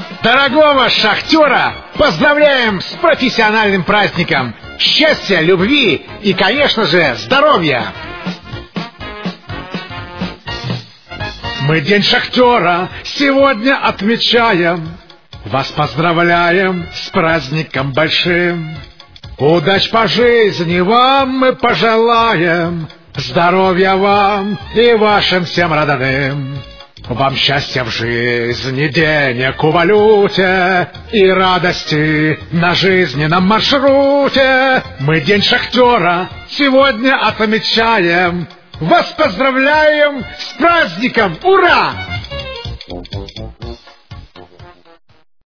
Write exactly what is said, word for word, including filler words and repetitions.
Дорогого шахтера поздравляем с профессиональным праздником! Счастья, любви и, конечно же, здоровья! Мы День шахтера сегодня отмечаем. Вас поздравляем с праздником большим. Удач по жизни вам мы пожелаем, здоровья вам и вашим всем родным. Вам счастья в жизни, денег у валюте и радости на жизненном маршруте. Мы День шахтера сегодня отмечаем. Вас поздравляем с праздником! Ура!